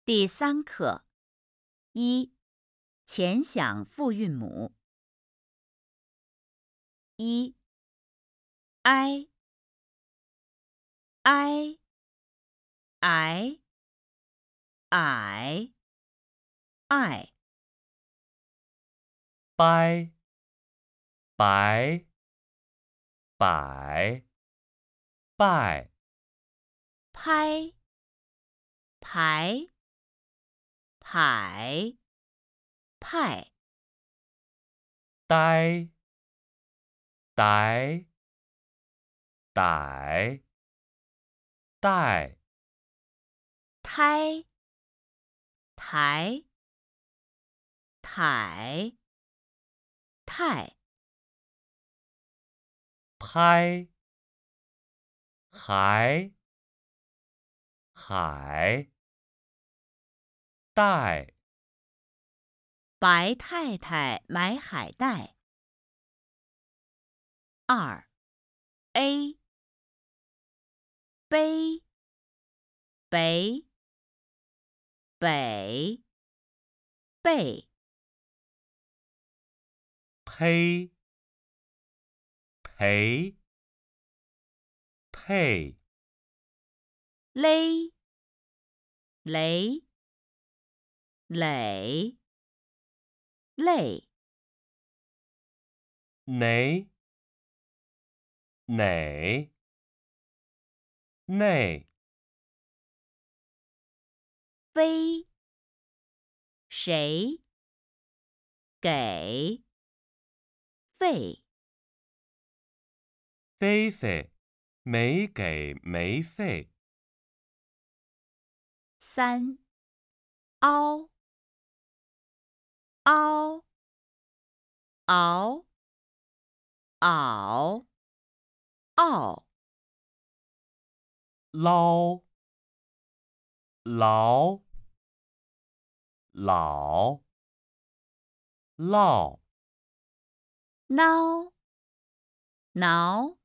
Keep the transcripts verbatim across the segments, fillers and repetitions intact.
第三课一前响复韵母。一 i i i i i 掰白百拜拍排排派呆逮逮带胎台台太拍还海带白太太买海带。二 a 杯北北背呸赔配勒雷垒累哪哪内飞谁给费菲菲没给没费三凹凹熬嗷嗷捞劳老烙挠挠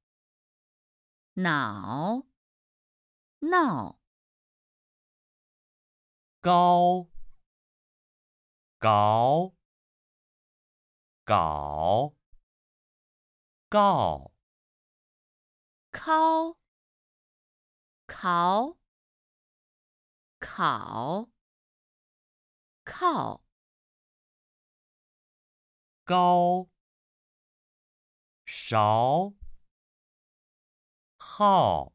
脑闹高搞搞告敲考考靠高勺号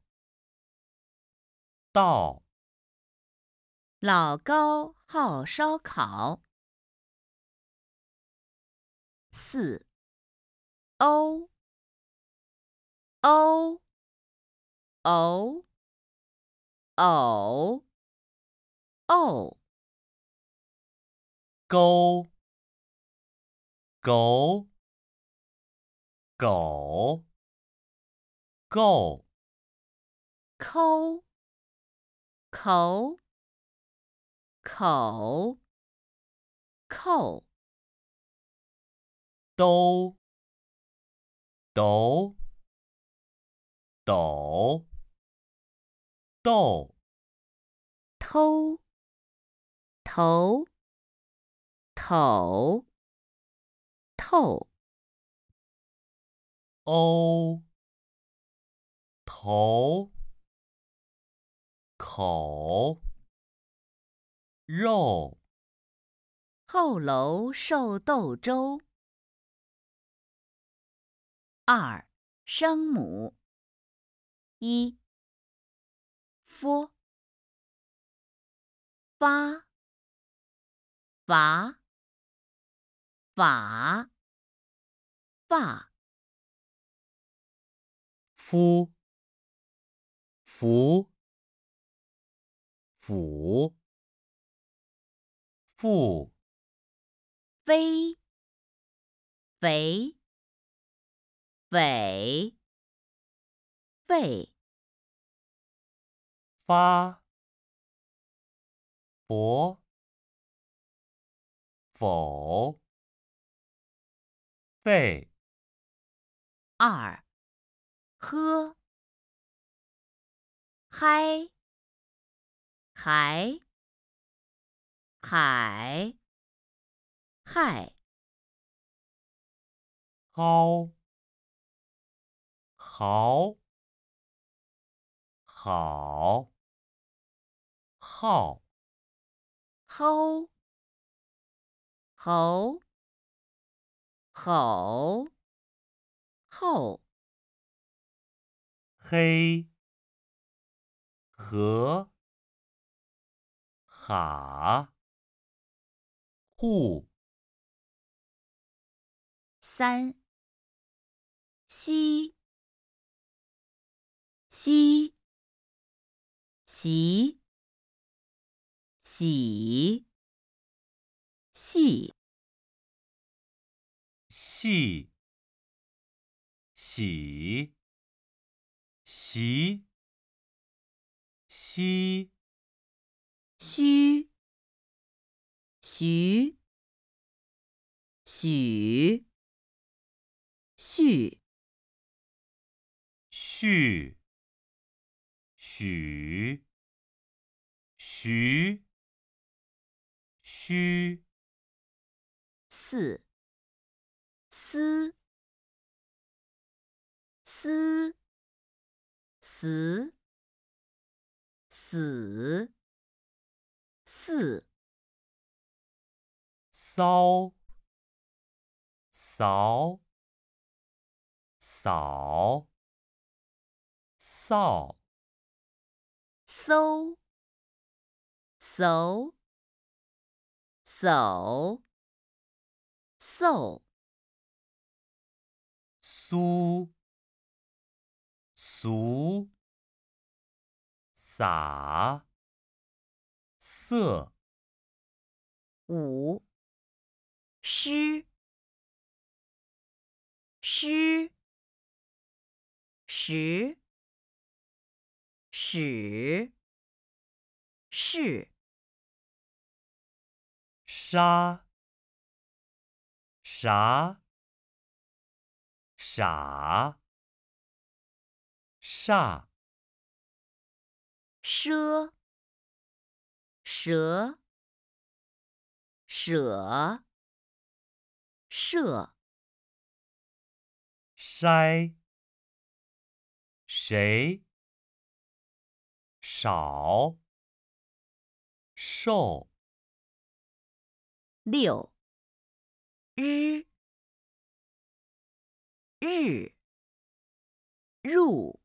道老高好烧烤。四欧欧偶偶偶沟狗狗够抠口口扣兜斗斗豆偷头头透欧头口肉后楼受豆粥。二声母。一 f 发伐法发夫福府妇飞肥尾肺发佛否费二喝嗨还海，害， 蒿，豪，好，好， 吼，猴，吼，后， 黑，和，哈，户， 三，西，西，习，喜，细， 细，喜，习，西， 须，徐，许，序， 序，许，徐，须， 四，思，思，死，死，四， 骚，扫，扫，扫， 搜，搜，叟，叟， 苏，俗，洒，色， 五，诗，诗，时，始，是， 沙，啥，傻，煞， 奢，蛇，舍，舍， 筛，谁，少，瘦， 六，日，日，入，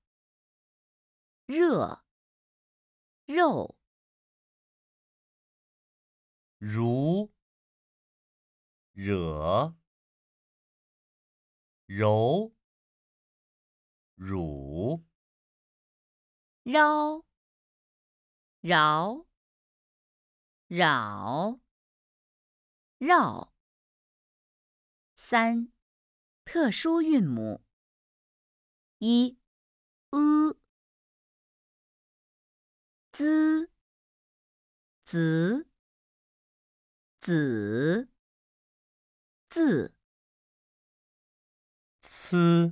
热，肉， 如，惹，柔，乳， 绕，饶，扰，绕。三，特殊韵母。一，ư，滋，子，子，字， 呲，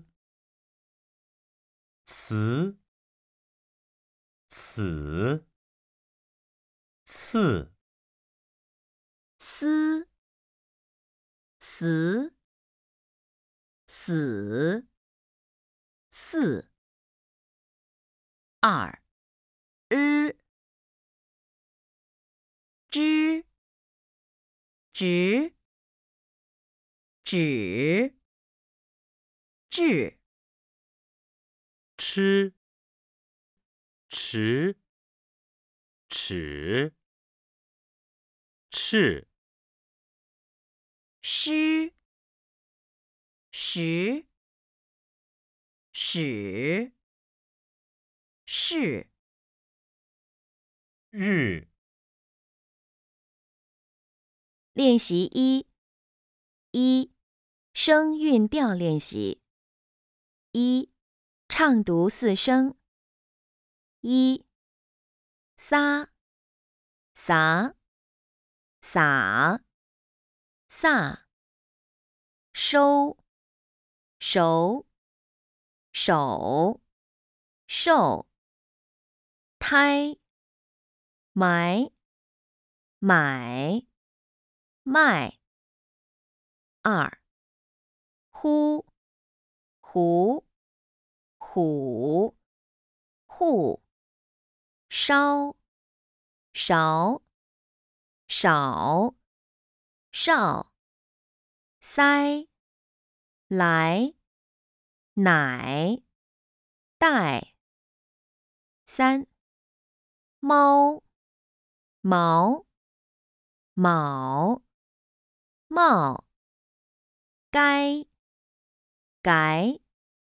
词，此，次， 思，死，死，四。二，日，知，直，指，至， 吃，迟，尺，赤， 诗，时，始，是。 日， 练习一：一、声韵调练习。一、唱读四声。一、撒、撒、撒、飒、收、熟、手、受、胎、埋、 买，卖。二，呼，胡，虎，户，烧，勺，少，少，塞，来，奶，带。三，猫，毛，卯，帽，该，改，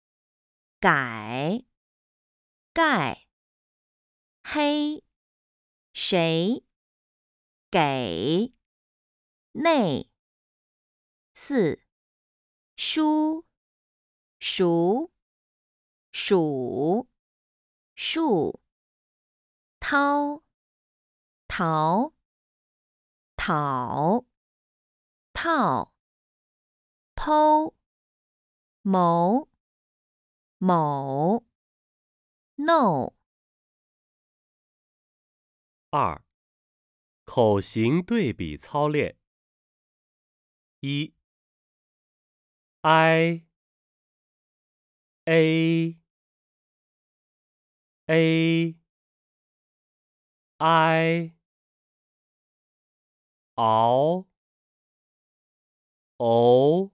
改，盖，黑，谁，给，内。四，书，熟，数，数，掏，淘，讨，套，剖，谋，某，no。 二、口型对比操练。一、I A A I 熬偶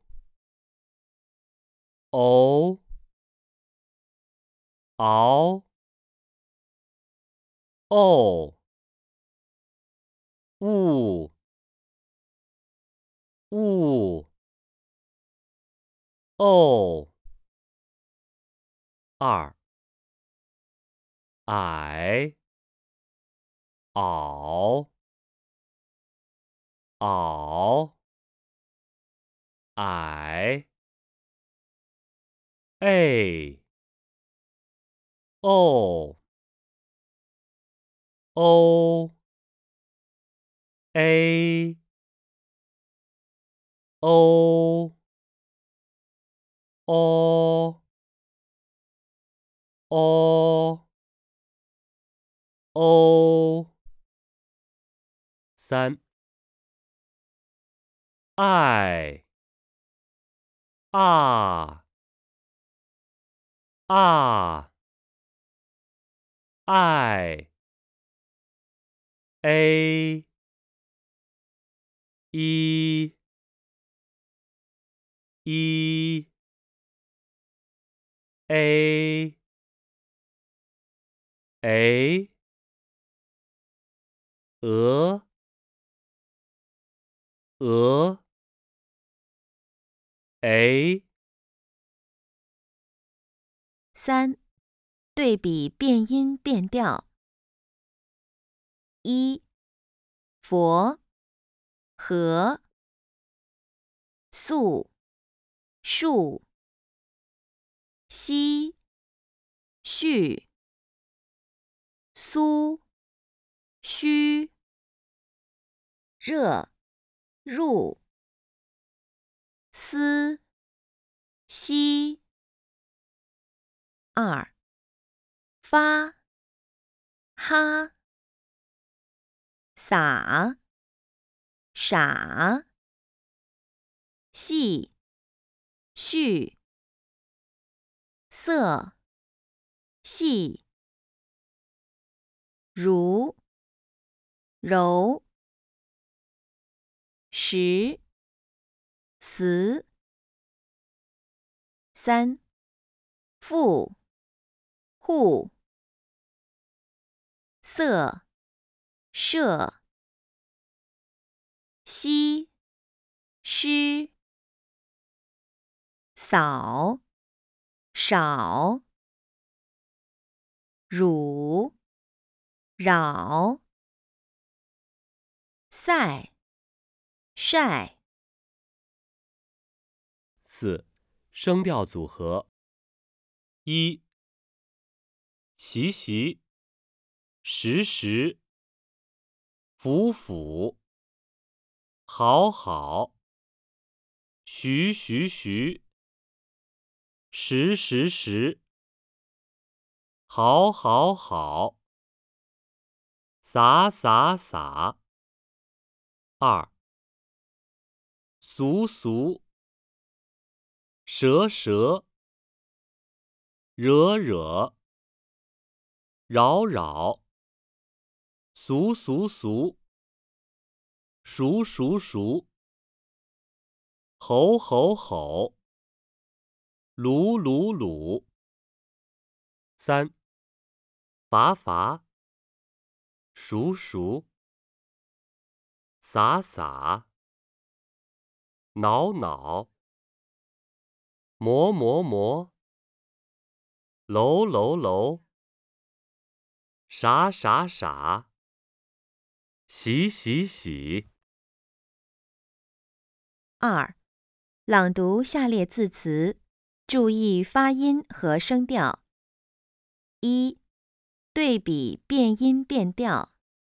偶熬哦物物哦。二、矮嗷嗷矮哎哦欧 A 欧哦哦哦。三、爱啊啊爱 A 一一 A 诶鹅鹅诶。 三，对比变音变调。一，佛，和，素，树，西，续，苏，虚，热，入，思，西。二，发，哈，撒，傻，细，续，色，细，如，柔，实，死。三，复，户，色，射，吸，湿，扫，少，乳，扰，晒，晒。 四、声调组合。一、习习时时辅辅好好徐徐徐时时时好好好洒洒洒二、俗俗、蛇蛇、惹惹、扰扰、俗俗俗、熟熟熟、吼吼吼、鲁鲁鲁。三、罚罚、熟熟、洒洒、挠挠、磨磨磨、楼楼楼、傻傻傻、洗洗洗。 二、朗读下列字词，注意发音和声调。一、对比变音变调。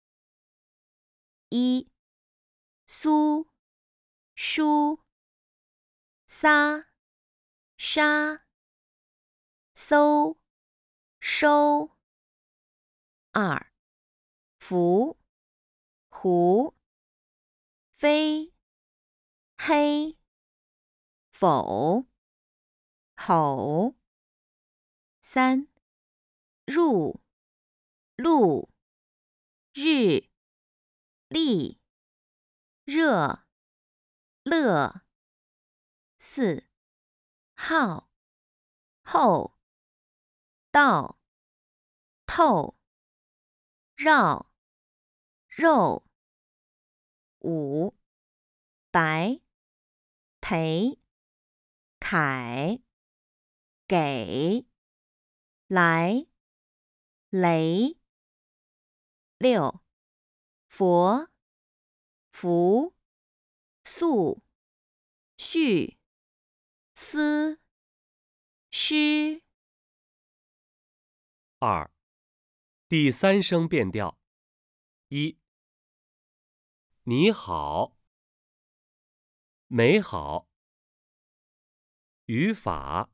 一、苏、书、撒、沙、搜、收。二、福、胡、飞、黑、否、吼。三、入、路、日、历、热、乐。四、号、后、到、透、绕、肉。五、白、陪、凯、给、来、雷。六、佛、福、素、序、思、诗。 二、第三声变调。一、你好、美好、语法、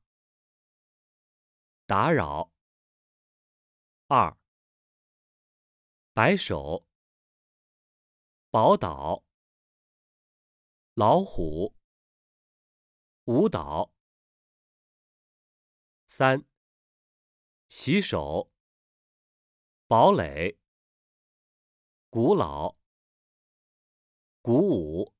打扰。二、摆手、宝岛、老虎、舞蹈。三、洗手、堡垒、古老、鼓舞。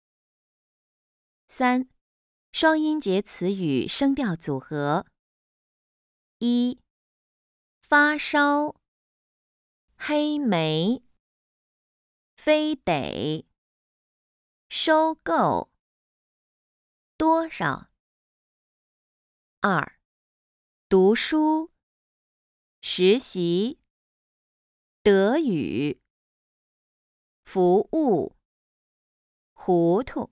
三、双音节词语声调组合。一、发烧、黑莓、非得、收购、多少。二、读书、实习、德语、服务、糊涂。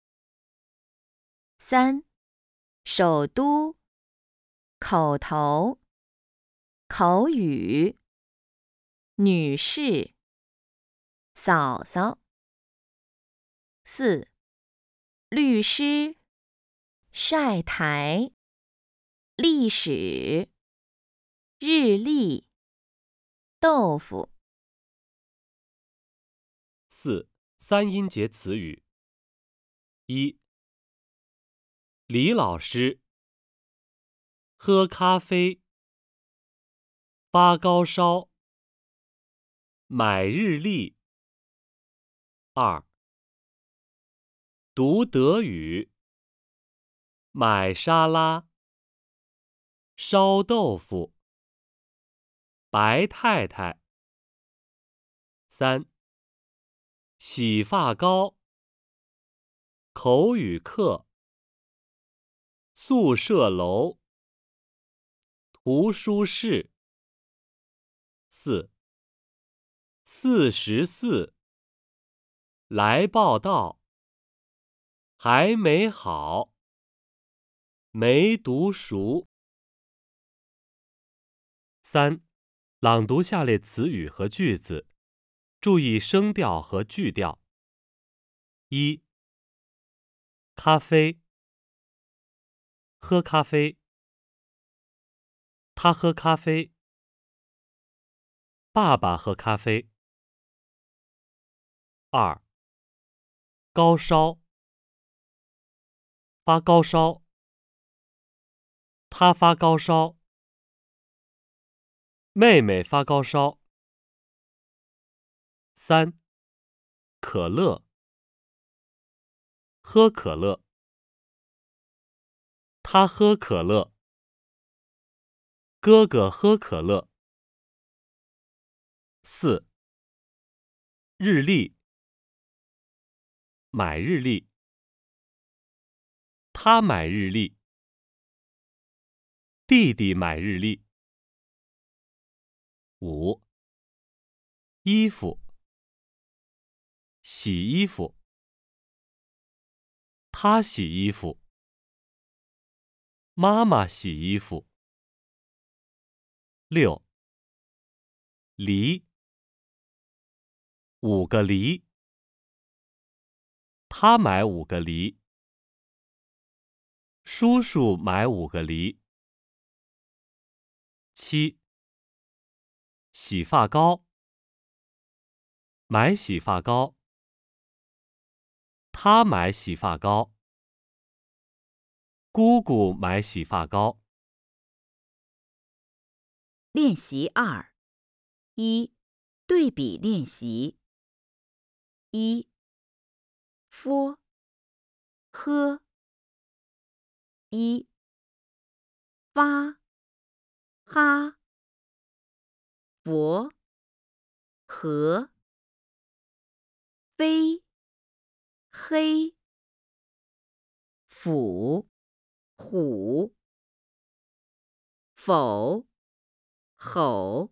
三、首都、口头、口语、女士、嫂嫂。四、律师、晒台、历史、日历、豆腐。 四、三音节词语。一、李老师、喝咖啡、发高烧、买日历。二、读德语、买沙拉、烧豆腐、白太太。三、洗发膏、口语课、宿舍楼、图书室。四、四十四、来报道、还没好、没读熟。三、朗读下列词语和句子，注意声调和句调。一、咖啡，喝咖啡，他喝咖啡，爸爸喝咖啡。二、 高烧，发高烧，他发高烧，妹妹发高烧。三，可乐，喝可乐，他喝可乐，哥哥喝可乐。四，日历，买日历，他买日历，弟弟买日历。五，衣服，洗衣服，他洗衣服，妈妈洗衣服。六，梨，五个梨，他买五个梨，叔叔买五个梨。七，洗发膏，买洗发膏，他买洗发膏，姑姑买洗发膏。 练习二，一，对比练习。一，f，喝。一，发，哈。佛，和。飞，黑。斧，虎。否，吼。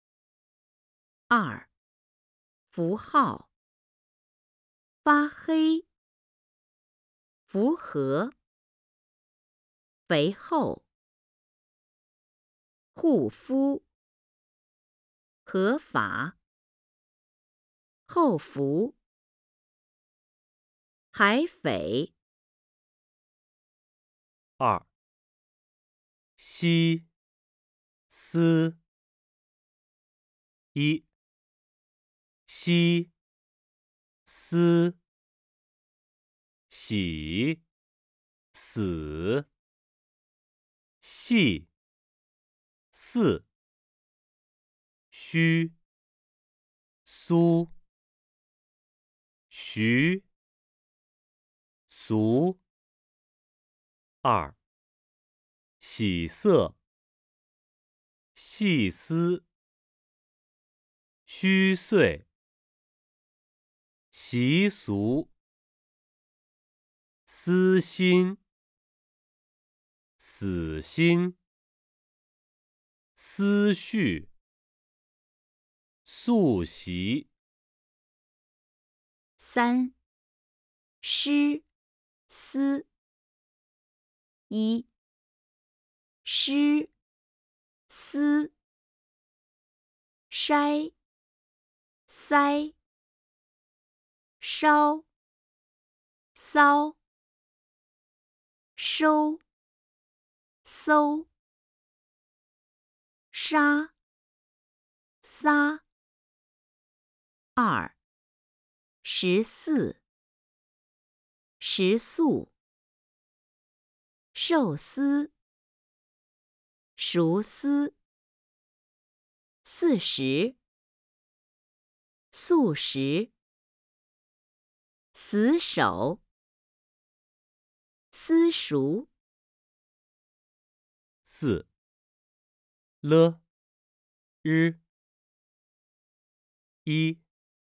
二，符号，发黑，符合，肥厚，护肤，合法，后福，海匪。 二，西，斯。一，西，斯，喜，死，细，似，虚，苏，徐，俗。二，喜色，细丝，虚岁，习俗，私心，死心，思绪，素习。 三，诗，思。一，诗，思。筛，塞。烧，骚。收，搜。沙，撒。二，十四，食宿。寿司，熟丝。四十，素食。死守，私塾。 四，了，日。一，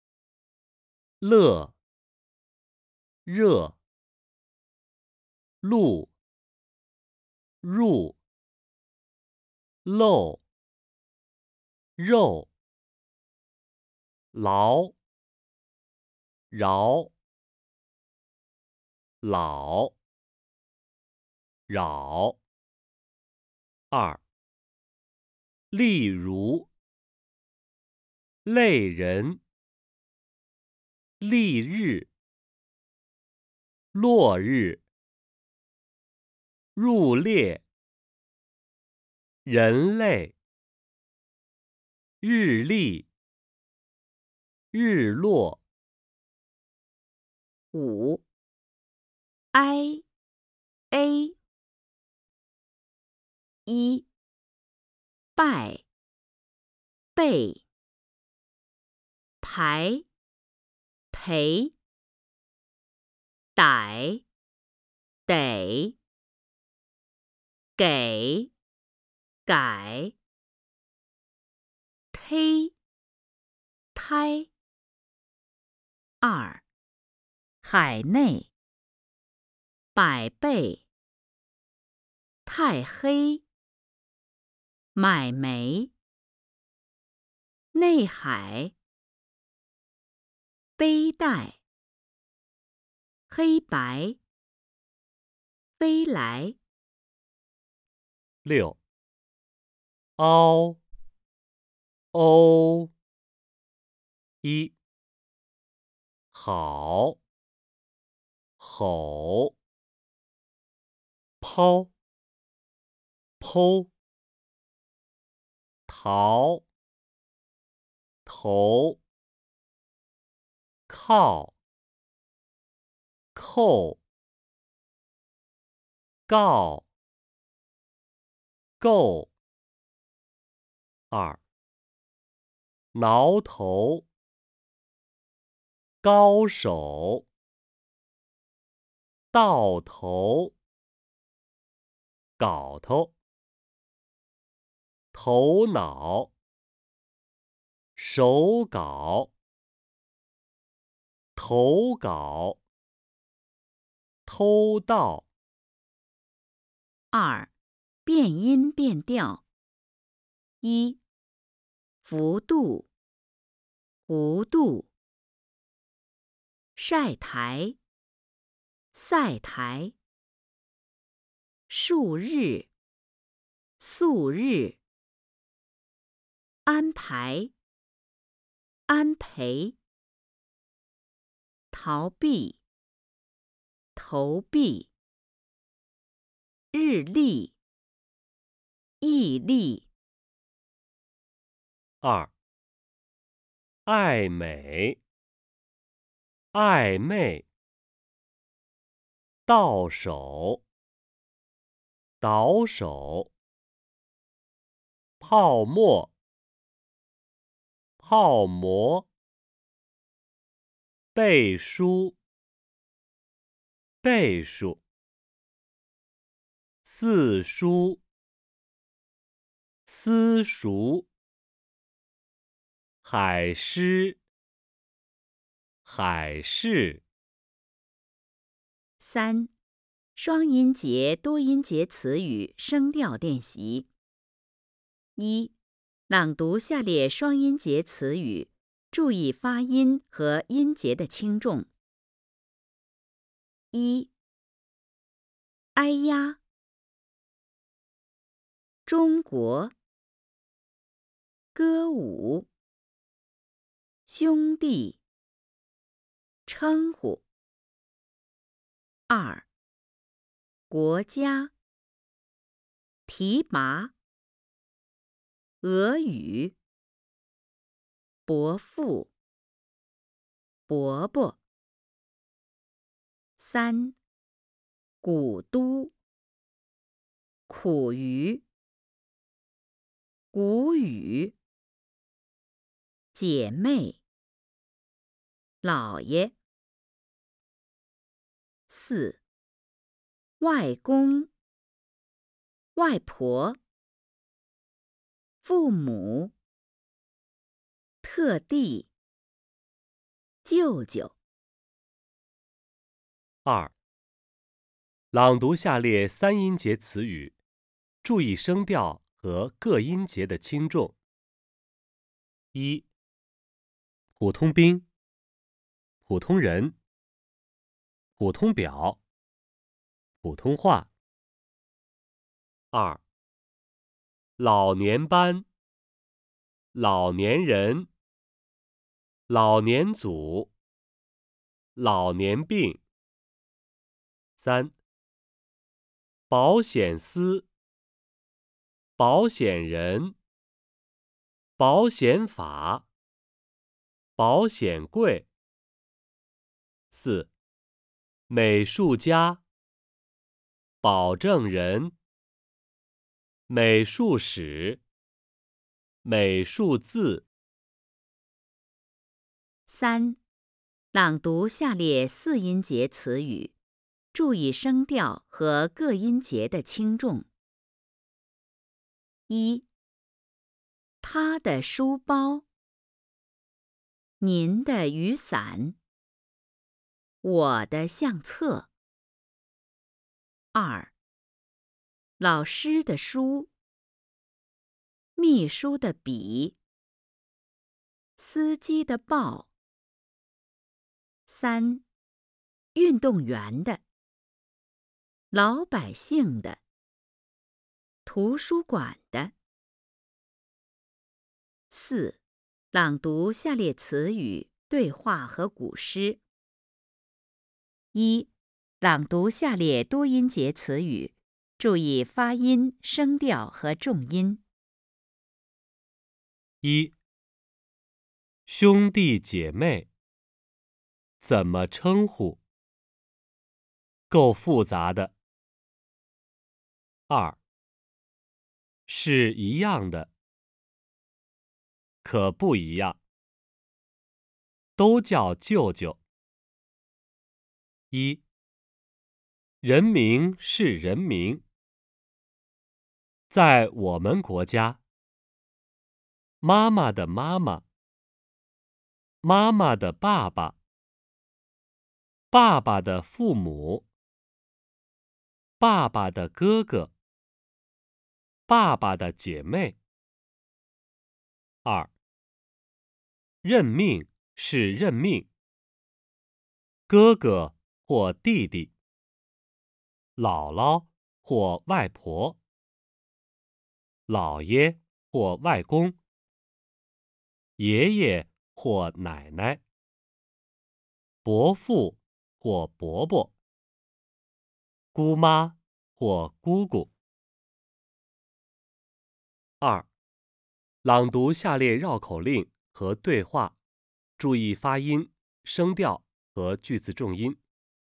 乐，热，路，入，漏，肉，劳，饶，老，扰。二，例如，类人，丽日，落日，入列，人类，日历，日落。 五，i a 一，拜，背，排，陪，逮，得，给，改，忒，胎。二，海内，百倍，太黑，买煤，内海，背带，黑白，飞来。 六，凹，欧。一，好，吼，抛，剖，逃，头，靠，扣，告，够。二，挠头，高手，到头，镐头，头脑，手稿，投稿，偷盗。 二，变音变调。一，幅度，弧度，晒台，赛台，数日，素日，安排，安培，逃避，投币，日历，毅力。 二，爱美，暧昧，到手，倒手，泡沫，泡馍，背书，倍数，四书，私塾，海狮，海事。 三，双音节、多音节词语声调练习。一，朗读下列双音节词语，注意发音和音节的轻重。一，哎呀，中国，歌舞，兄弟，称呼。二，国家，提拔，俄语，伯父，伯伯。三，古都，苦于，谷雨，姐妹，姥爷。四，外公，外婆，父母，特地，舅舅。 二，朗读下列三音节词语，注意声调和各音节的轻重。一，普通兵，普通人，普通表，普通话。二，老年班，老年人，老年组，老年病。三，保险丝，保险人，保险法，保险柜。四， 美术家、保证人、美术史、美术字。 三、朗读下列四音节词语，注意声调和各音节的轻重。一、他的书包，您的雨伞，我的相册。二、老师的书，秘书的笔，司机的报。三、运动员的，老百姓的，图书馆的。四、朗读下列词语、对话和古诗。一、朗读下列多音节词语，注意发音、声调和重音。 一、兄弟姐妹，怎么称呼？够复杂的。二、是一样的，可不一样。都叫舅舅。一、人名是人名，在我们国家，妈妈的妈妈，妈妈的爸爸，爸爸的父母，爸爸的哥哥，爸爸的姐妹。二、认命是认命，哥哥或弟弟，姥姥或外婆，姥爷或外公，爷爷或奶奶，伯父或伯伯，姑妈或姑姑。二、朗读下列绕口令和对话，注意发音、声调和句子重音。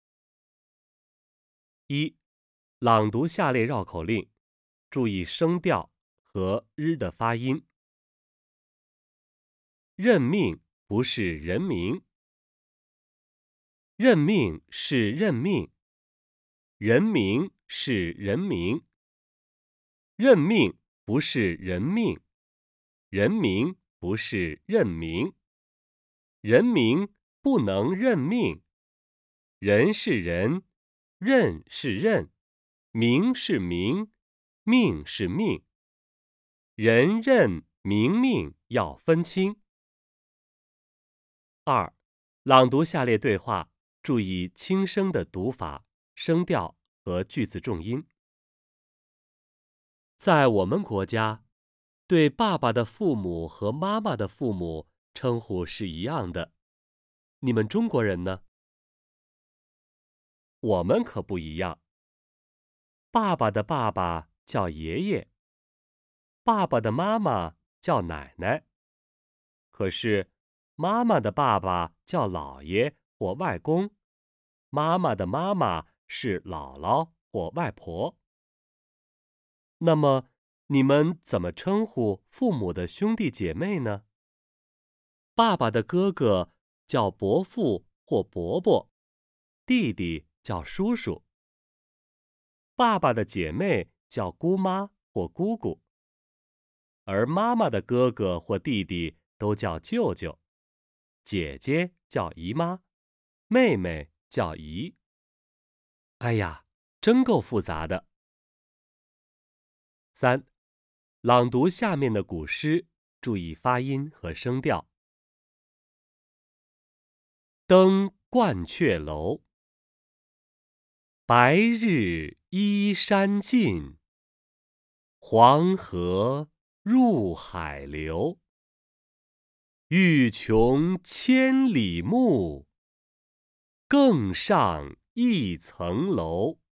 一、朗读下列绕口令，注意声调和日的发音。认命不是人名，认命是认命，人名是人名，认命不是人命，人名不是认名，人名不能认命，人是人，认是认，名是名，命是命，人认名命要分清。二、朗读下列对话，注意轻声的读法、声调和句子重音。在我们国家，对爸爸的父母和妈妈的父母称呼是一样的。你们中国人呢？我们可不一样。爸爸的爸爸叫爷爷，爸爸的妈妈叫奶奶。可是妈妈的爸爸叫姥爷或外公，妈妈的妈妈是姥姥或外婆。那么你们怎么称呼父母的兄弟姐妹呢？爸爸的哥哥叫伯父或伯伯，弟弟叫叔叔。爸爸的姐妹叫姑妈或姑姑，而妈妈的哥哥或弟弟都叫舅舅，姐姐叫姨妈，妹妹叫姨。哎呀，真够复杂的。三、朗读下面的古诗，注意发音和声调。登鹳雀楼，白日依山尽，黄河入海流。欲穷千里目，更上一层楼。